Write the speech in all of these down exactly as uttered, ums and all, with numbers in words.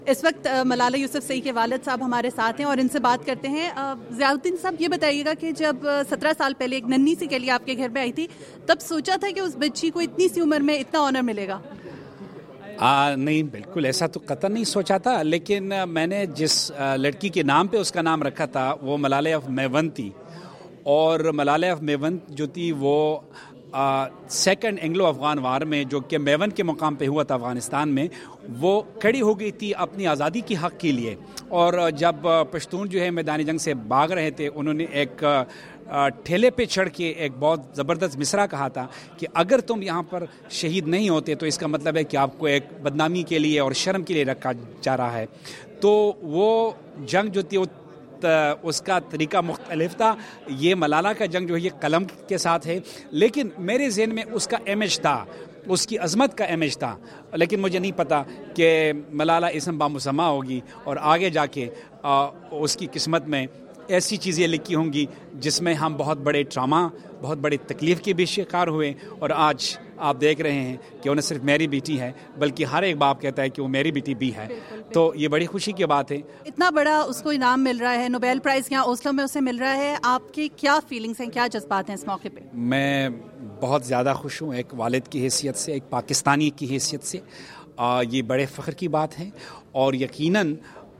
اس وقت ملالہ یوسفزئی کے والد صاحب ہمارے ساتھ ہیں اور ان سے بات کرتے ہیں. ضیاء الدین صاحب، یہ بتائیے گا کہ جب سترہ سال پہلے ایک ننھی سی کے لیے آپ کے گھر پہ آئی تھی، تب سوچا تھا کہ اس بچی کو اتنی سی عمر میں اتنا آنر ملے گا؟ آ, نہیں، بالکل ایسا تو قطعاً نہیں سوچا تھا، لیکن میں نے جس لڑکی کے نام پہ اس کا نام رکھا تھا وہ ملالہ آف میوند تھی، اور ملالہ آف میوند جو تھی وہ سیکنڈ اینگلو افغان وار میں، جو کہ میوند کے مقام پہ ہوا تھا افغانستان میں، وہ کھڑی ہو گئی تھی اپنی آزادی کی حق کے لیے. اور جب پشتون جو ہے میدان جنگ سے بھاگ رہے تھے، انہوں نے ایک ٹھیلے پہ چڑھ کے ایک بہت زبردست مصرع کہا تھا کہ اگر تم یہاں پر شہید نہیں ہوتے تو اس کا مطلب ہے کہ آپ کو ایک بدنامی کے لیے اور شرم کے لیے رکھا جا رہا ہے. تو وہ جنگ جو تھی وہ اس کا طریقہ مختلف تھا. یہ ملالہ کا جنگ جو ہے یہ قلم کے ساتھ ہے، لیکن میرے ذہن میں اس کا امیج تھا، اس کی عظمت کا امیج تھا، لیکن مجھے نہیں پتا کہ ملالہ اسم بامسمہ ہوگی اور آگے جا کے آ, اس کی قسمت میں ایسی چیزیں لکھی ہوں گی جس میں ہم بہت بڑے ٹراما، بہت بڑے تکلیف کے بھی شکار ہوئے، اور آج آپ دیکھ رہے ہیں کہ وہ نہ صرف میری بیٹی ہے بلکہ ہر ایک باپ کہتا ہے کہ وہ میری بیٹی بھی ہے. تو یہ بڑی خوشی کی بات ہے. اتنا بڑا اس کو انعام مل رہا ہے، نوبیل پرائز یہاں اوسلو میں اسے مل رہا ہے، آپ کی کیا فیلنگز ہیں، کیا جذبات ہیں اس موقع پہ؟ میں بہت زیادہ خوش ہوں، ایک والد کی حیثیت سے، ایک پاکستانی کی حیثیت سے. آ, یہ بڑے فخر کی بات ہے، اور یقیناً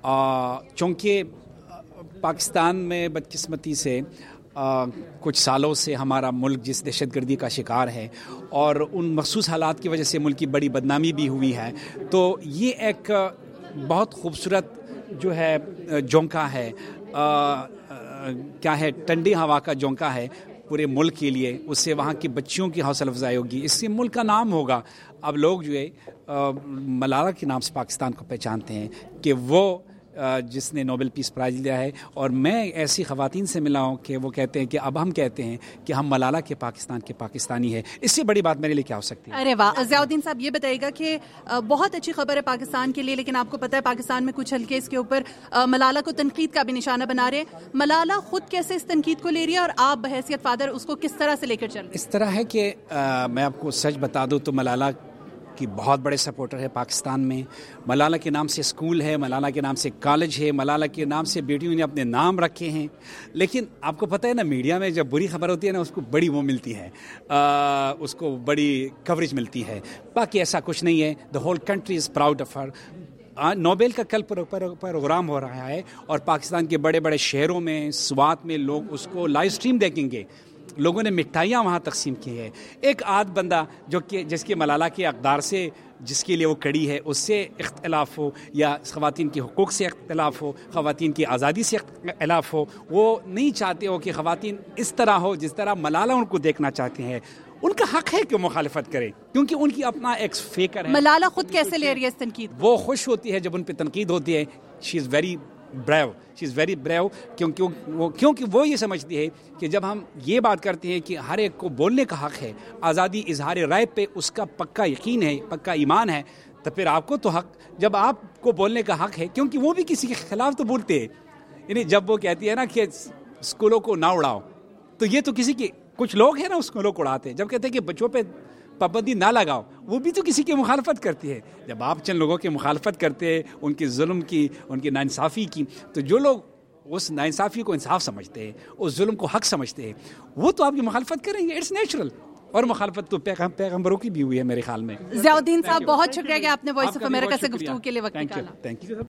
چونکہ پاکستان میں بدقسمتی سے آ, کچھ سالوں سے ہمارا ملک جس دہشت گردی کا شکار ہے اور ان مخصوص حالات کی وجہ سے ملک کی بڑی بدنامی بھی ہوئی ہے، تو یہ ایک بہت خوبصورت جو ہے جھونکا ہے، آ, آ, کیا ہے ٹھنڈی ہوا کا جھونکا ہے پورے ملک کے لیے. اس سے وہاں کی بچیوں کی حوصلہ افزائی ہوگی، اس سے ملک کا نام ہوگا. اب لوگ جو ہے ملالہ کے نام سے پاکستان کو پہچانتے ہیں کہ وہ جس نے نوبل پیس پرائز لیا ہے. اور میں ایسی خواتین سے ملا ہوں کہ وہ کہتے ہیں کہ اب ہم کہتے ہیں کہ ہم ملالہ کے پاکستان کے پاکستانی ہیں. اس سے بڑی بات میرے لیے کیا ہو سکتی ہے؟ ارے واہ. ضیاء الدین صاحب، یہ بتائیے گا کہ بہت اچھی خبر ہے پاکستان کے لیے، لیکن آپ کو پتہ ہے پاکستان میں کچھ حلقے اس کے اوپر ملالہ کو تنقید کا بھی نشانہ بنا رہے ہیں. ملالہ خود کیسے اس تنقید کو لے رہی ہے اور آپ بحیثیت فادر اس کو کس طرح سے لے کر چل رہے ہیں؟ اس طرح ہے کہ میں آپ کو سچ بتا دوں تو ملالہ کی بہت بڑے سپورٹر ہے پاکستان میں. ملالہ کے نام سے اسکول ہے، ملالہ کے نام سے کالج ہے، ملالہ کے نام سے بیٹیوں نے اپنے نام رکھے ہیں. لیکن آپ کو پتہ ہے نا، میڈیا میں جب بری خبر ہوتی ہے نا اس کو بڑی وہ ملتی ہے، آ, اس کو بڑی کوریج ملتی ہے. باقی ایسا کچھ نہیں ہے. The whole country is proud of her. Nobel کا کل پروگرام ہو رہا ہے اور پاکستان کے بڑے بڑے شہروں میں، سوات میں لوگ اس کو لائیو اسٹریم دیکھیں گے. لوگوں نے مٹھائیاں وہاں تقسیم کی ہے. ایک آدھ بندہ جو کہ جس کے ملالہ کے اقدار سے، جس کے لیے وہ کڑی ہے، اس سے اختلاف ہو، یا خواتین کے حقوق سے اختلاف ہو، خواتین کی آزادی سے اختلاف ہو، وہ نہیں چاہتے ہو کہ خواتین اس طرح ہو جس طرح ملالہ ان کو دیکھنا چاہتے ہیں. ان کا حق ہے کہ مخالفت کریں، کیونکہ ان کی اپنا ایک فکر ہے. ملالہ خود کیسے لے رہی ہے اس تنقید؟ وہ خوش ہوتی ہے جب ان پہ تنقید ہوتی ہے. She is very brave she is very brave کیونکہ وہ کیونکہ وہ یہ سمجھتی ہے کہ جب ہم یہ بات کرتے ہیں کہ ہر ایک کو بولنے کا حق ہے، آزادی اظہار رائے پہ اس کا پکا یقین ہے، پکا ایمان ہے، تو پھر آپ کو تو حق، جب آپ کو بولنے کا حق ہے، کیونکہ وہ بھی کسی کے خلاف تو بولتے ہیں. یعنی جب وہ کہتی ہے نا کہ اسکولوں کو نہ اڑاؤ، تو یہ تو کسی کے، کچھ لوگ ہیں نا اسکولوں کو اڑاتے ہیں. جب کہتے ہیں کہ بچوں پہ پابندی نہ لگاؤ، وہ بھی تو کسی کی مخالفت کرتی ہے. جب آپ چند لوگوں کی مخالفت کرتے ہیں، ان کے ظلم کی، ان کی ناانصافی کی، تو جو لوگ اس ناانصافی کو انصاف سمجھتے ہیں، اس ظلم کو حق سمجھتے ہیں، وہ تو آپ کی مخالفت کریں گے. It's natural. اور مخالفت تو پیغمبروں کی بھی ہوئی ہے میرے خیال میں. ضیاء الدین صاحب، بہت شکریہ کہ آپ نے وائس آف امریکہ سے گفتگو کے لیے وقت نکالا. Thank you.